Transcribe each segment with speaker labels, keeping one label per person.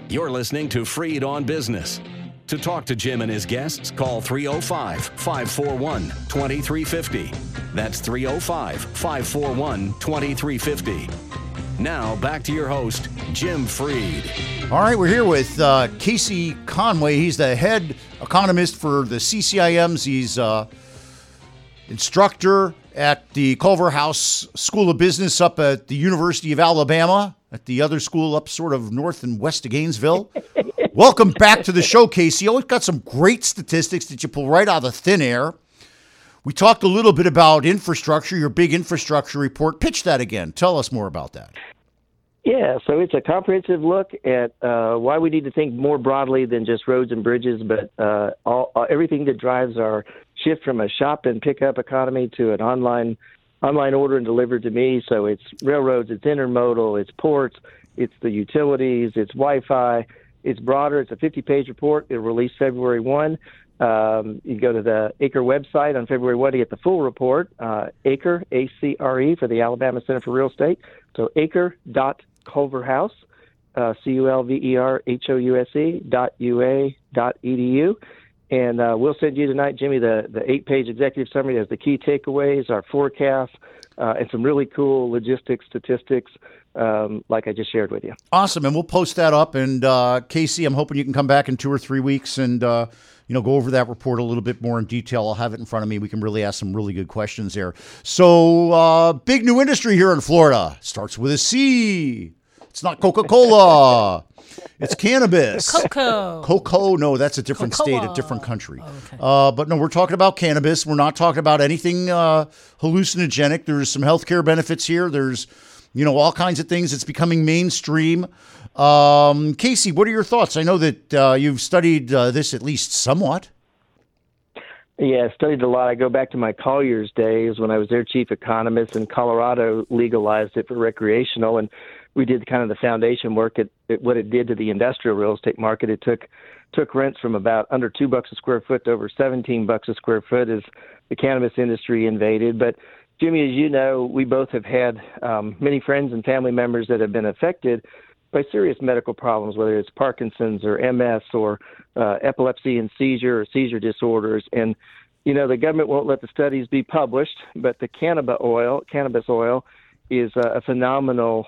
Speaker 1: You're listening to Freed on Business. To talk to Jim and his guests, call 305-541-2350. That's 305-541-2350. Now, back to your host, Jim Freed.
Speaker 2: All right, we're here with Casey Conway. He's the head economist for the CCIMs. He's instructor at the Culverhouse School of Business up at the University of Alabama, at the other school up sort of north and west of Gainesville. Welcome back to the show, Casey. You always got some great statistics that you pull right out of thin air. We talked a little bit about infrastructure, your big infrastructure report. Pitch that again. Tell us more about that.
Speaker 3: Yeah, so it's a comprehensive look at why we need to think more broadly than just roads and bridges, but everything that drives our shift from a shop and pickup economy to an online order and delivered to me. So it's railroads, it's intermodal, it's ports, it's the utilities, it's Wi-Fi. It's broader. It's a 50-page report. It'll release February 1. You can go to the ACRE website on February 1 to get the full report. ACRE, A-C-R-E, for the Alabama Center for Real Estate. So acre.culverhouse, culverhouse.ua.edu. And we'll send you tonight, Jimmy, the 8-page executive summary that has the key takeaways, our forecast, and some really cool logistics, statistics, like I just shared with you.
Speaker 2: Awesome, and we'll post that up. And Casey, I'm hoping you can come back in 2 or 3 weeks and go over that report a little bit more in detail. I'll have it in front of me. We can really ask some really good questions there. So, big new industry here in Florida. Starts with a C. It's not Coca-Cola. It's cannabis. Cocoa. No, that's a different state, a different country.
Speaker 4: Oh, okay.
Speaker 2: But no, we're talking about cannabis. We're not talking about anything hallucinogenic. There's some healthcare benefits here. There's, all kinds of things. It's becoming mainstream. Casey, what are your thoughts? I know that you've studied this at least somewhat.
Speaker 3: Yeah, I studied a lot. I go back to my Collier's days when I was their chief economist, and Colorado legalized it for recreational, and we did kind of the foundation work at what it did to the industrial real estate market. It took rents from about under $2 a square foot to over $17 a square foot as the cannabis industry invaded. But Jimmy, as you know, we both have had many friends and family members that have been affected by serious medical problems, whether it's Parkinson's or MS or epilepsy and seizure or seizure disorders. And, the government won't let the studies be published, but the cannabis oil is a phenomenal,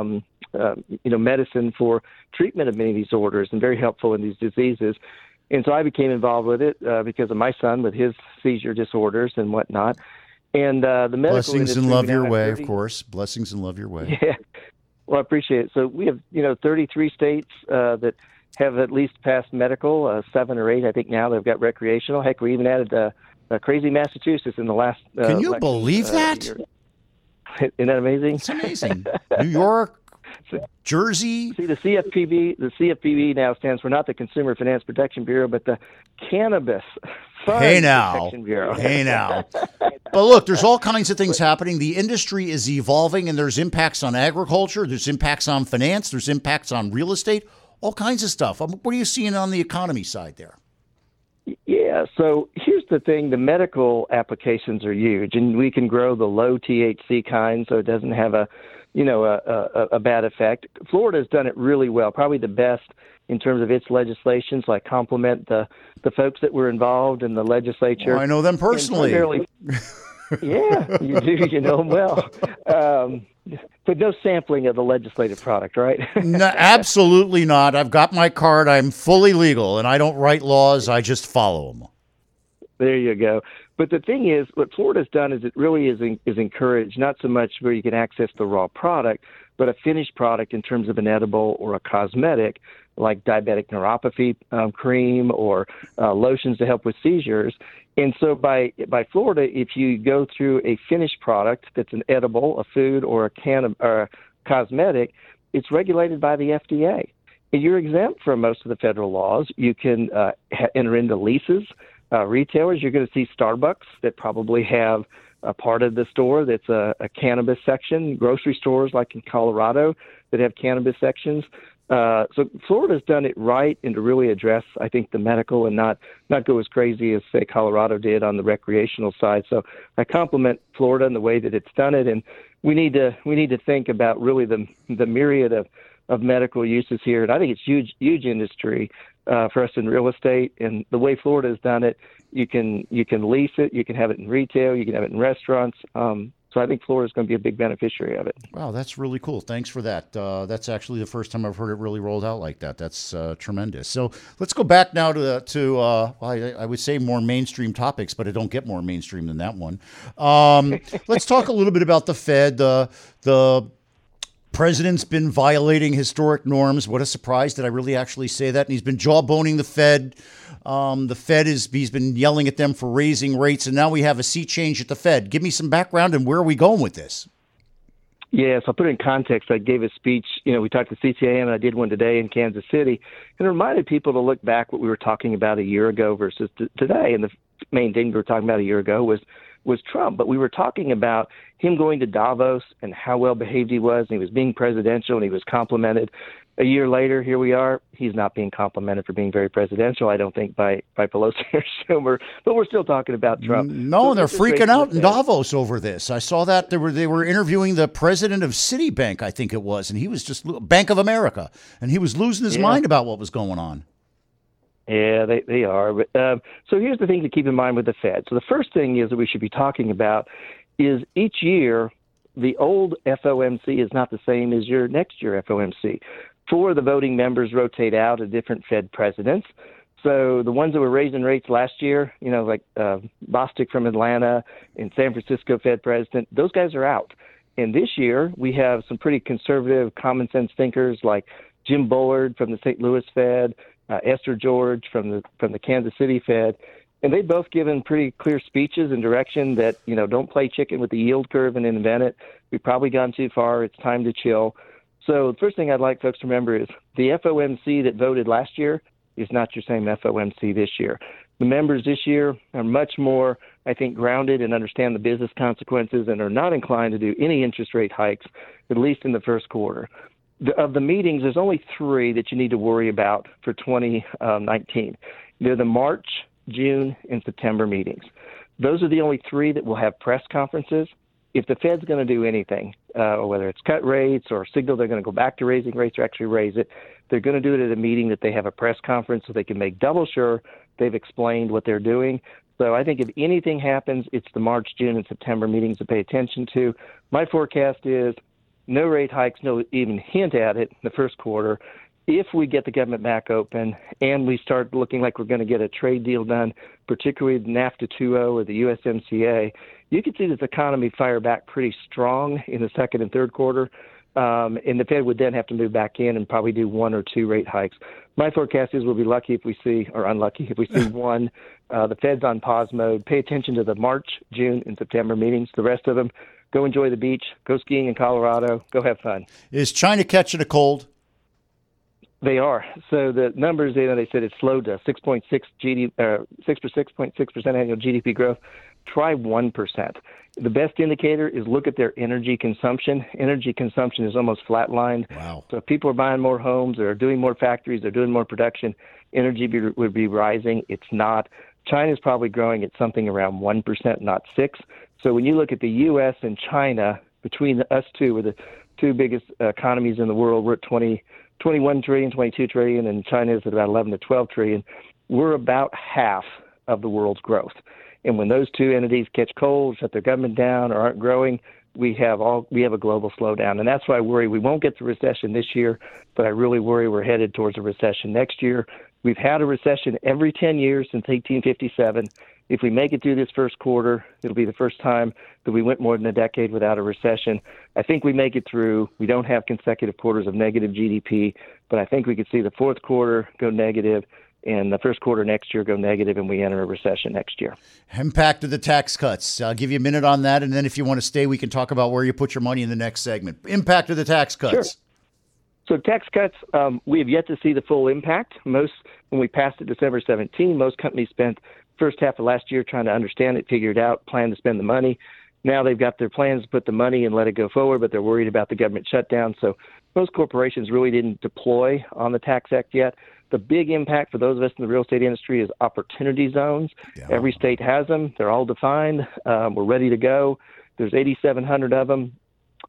Speaker 3: medicine for treatment of many disorders and very helpful in these diseases. And so I became involved with it because of my son with his seizure disorders and whatnot. And the medical
Speaker 2: blessings
Speaker 3: industry,
Speaker 2: and love your way, of course. Blessings and love your way.
Speaker 3: Yeah. Well, I appreciate it. So we have, 33 states that have at least passed medical, 7 or 8, I think now they've got recreational. Heck, we even added crazy Massachusetts in the last.
Speaker 2: Can you believe that?
Speaker 3: Year. Isn't that amazing?
Speaker 2: It's amazing. New York, Jersey.
Speaker 3: See, the CFPB now stands for not the Consumer Finance Protection Bureau, but the Cannabis Protection Bureau.
Speaker 2: Hey now. But look, there's all kinds of things happening. The industry is evolving, and there's impacts on agriculture. There's impacts on finance. There's impacts on real estate. All kinds of stuff. What are you seeing on the economy side there?
Speaker 3: Yeah, so here's the thing. The medical applications are huge, and we can grow the low THC kind so it doesn't have a bad effect. Florida's done it really well, probably the best in terms of its legislation, so I compliment the folks that were involved in the legislature.
Speaker 2: Well, I know them personally.
Speaker 3: Yeah, you do. You know them well. But no sampling of the legislative product, right?
Speaker 2: No, absolutely not. I've got my card. I'm fully legal, and I don't write laws. I just follow them.
Speaker 3: There you go. But the thing is, what Florida's done is it really is encouraged not so much where you can access the raw product, but a finished product in terms of an edible or a cosmetic, like diabetic neuropathy cream or lotions to help with seizures. And so by Florida, if you go through a finished product that's an edible, a food, or a cosmetic, it's regulated by the FDA. And you're exempt from most of the federal laws. You can enter into leases. Retailers, you're going to see Starbucks that probably have a part of the store that's a cannabis section. Grocery stores like in Colorado that have cannabis sections. So Florida's done it right and to really address, I think, the medical and not go as crazy as, say, Colorado did on the recreational side. So I compliment Florida in the way that it's done it, and we need to think about really the myriad of of medical uses here. And I think it's huge industry for us in real estate. And the way Florida has done it, you can lease it, you can have it in retail, you can have it in restaurants. So I think Florida is going to be a big beneficiary of it.
Speaker 2: Wow, that's really cool. Thanks for that. That's actually the first time I've heard it really rolled out like that. That's tremendous. So let's go back now to I would say more mainstream topics, but I don't get more mainstream than that one. Let's talk a little bit about the Fed. The president's been violating historic norms. What a surprise. Did I really actually say that? And he's been jawboning the Fed. He's been yelling at them for raising rates, and now we have a sea change at the Fed. Give me some background, and where are we going with this?
Speaker 3: Yes, I'll put it in context. I gave a speech, we talked to CCA, and I did one today in Kansas City, and it reminded people to look back what we were talking about a year ago versus today. And the main thing we were talking about a year ago was Trump, but we were talking about him going to Davos and how well behaved he was, and he was being presidential, and he was complimented. A year later, here we are. He's not being complimented for being very presidential, I don't think, by Pelosi or Schumer, but we're still talking about Trump.
Speaker 2: No, they're freaking out in Davos over this. I saw that they were interviewing the president of Citibank, I think it was, and he was just Bank of America, and he was losing his mind about what was going on.
Speaker 3: Yeah, they are. But so here's the thing to keep in mind with the Fed. So the first thing is that we should be talking about is each year the old FOMC is not the same as your next year FOMC. 4 of the voting members rotate out of different Fed presidents. So the ones that were raising rates last year, like Bostic from Atlanta and San Francisco Fed president, those guys are out. And this year we have some pretty conservative, common sense thinkers like Jim Bullard from the St. Louis Fed, Esther George from the Kansas City Fed, and they've both given pretty clear speeches and direction that, don't play chicken with the yield curve and invent it. We've probably gone too far. It's time to chill. So the first thing I'd like folks to remember is the FOMC that voted last year is not your same FOMC this year. The members this year are much more, I think, grounded and understand the business consequences and are not inclined to do any interest rate hikes, at least in the first quarter. Of the meetings, there's only 3 that you need to worry about for 2019. They're the March, June, and September meetings. Those are the only 3 that will have press conferences. If the Fed's going to do anything, whether it's cut rates or signal they're going to go back to raising rates or actually raise it, they're going to do it at a meeting that they have a press conference so they can make double sure they've explained what they're doing. So I think if anything happens, it's the March, June, and September meetings to pay attention to. My forecast is no rate hikes, no even hint at it in the first quarter. If we get the government back open and we start looking like we're going to get a trade deal done, particularly the NAFTA 2.0 or the USMCA, you can see this economy fire back pretty strong in the second and third quarter. And the Fed would then have to move back in and probably do 1 or 2 rate hikes. My forecast is we'll be lucky if we see, or unlucky if we see one. The Fed's on pause mode. Pay attention to the March, June, and September meetings. The rest of them, go enjoy the beach, go skiing in Colorado, go have fun.
Speaker 2: Is China catching a cold?
Speaker 3: They are. So the numbers, they said it slowed to 6.6% annual GDP growth. Try 1%. The best indicator is look at their energy consumption. Energy consumption is almost flatlined.
Speaker 2: Wow. So
Speaker 3: if people are buying more homes, they're doing more factories, they're doing more production, energy would be rising. It's not. China's probably growing at something around 1%, not 6%. So when you look at the U.S. and China, between us two, we're the 2 biggest economies in the world. We're at 21 trillion, 22 trillion, and China is at about 11 to 12 trillion. We're about half of the world's growth. And when those 2 entities catch cold, shut their government down, or aren't growing, we have a global slowdown. And that's why I worry we won't get the recession this year, but I really worry we're headed towards a recession next year. We've had a recession every 10 years since 1857. If we make it through this first quarter, it'll be the first time that we went more than a decade without a recession. I think we make it through. We don't have consecutive quarters of negative GDP, but I think we could see the fourth quarter go negative and the first quarter next year go negative, and we enter a recession next year.
Speaker 2: Impact of the tax cuts. I'll give you a minute on that, and then if you want to stay, we can talk about where you put your money in the next segment. Impact of the tax cuts.
Speaker 3: Sure. So tax cuts, we have yet to see the full impact. When we passed it December 17, most companies spent first half of last year trying to understand it, figure it out, plan to spend the money. Now they've got their plans to put the money and let it go forward, but they're worried about the government shutdown. So most corporations really didn't deploy on the Tax Act yet. The big impact for those of us in the real estate industry is opportunity zones. Yeah. Every state has them. They're all defined. We're ready to go. There's 8,700 of them.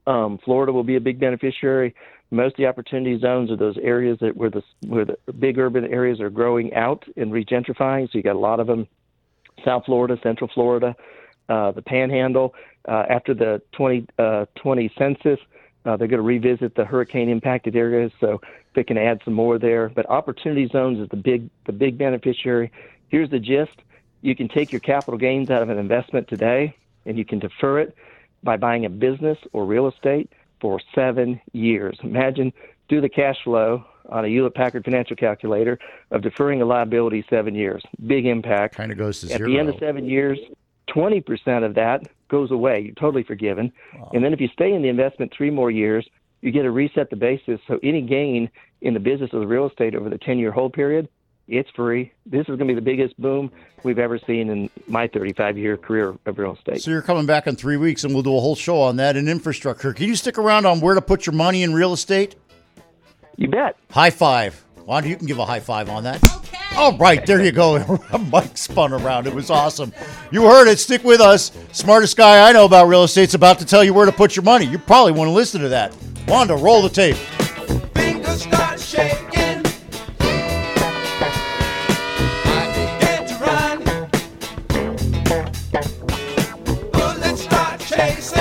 Speaker 3: Florida will be a big beneficiary. Most of the opportunity zones are those areas where the big urban areas are growing out and regentrifying. So you got a lot of them, South Florida, Central Florida, the Panhandle. After the 2020 census, they're going to revisit the hurricane-impacted areas, so they can add some more there. But opportunity zones is the big beneficiary. Here's the gist: you can take your capital gains out of an investment today, and you can defer it by buying a business or real estate for 7 years. Imagine, do the cash flow on a Hewlett-Packard financial calculator of deferring a liability 7 years. Big impact.
Speaker 2: Kind of goes to zero.
Speaker 3: At the end of 7 years, 20% of that goes away. You're totally forgiven. Wow. And then if you stay in the investment 3 more years, you get to reset the basis. So any gain in the business of the real estate over the 10-year hold period, it's free. This is going to be the biggest boom we've ever seen in my 35-year career of real estate.
Speaker 2: So you're coming back in 3 weeks, and we'll do a whole show on that and infrastructure. Can you stick around on where to put your money in real estate?
Speaker 3: You bet.
Speaker 2: High five. Wanda, you can give a high five on that. Okay. All right, there you go. Mike spun around. It was awesome. You heard it. Stick with us. Smartest guy I know about real estate's about to tell you where to put your money. You probably want to listen to that. Wanda, roll the tape.
Speaker 4: Fingers start shaking. I begin to run. Bullets start chasing.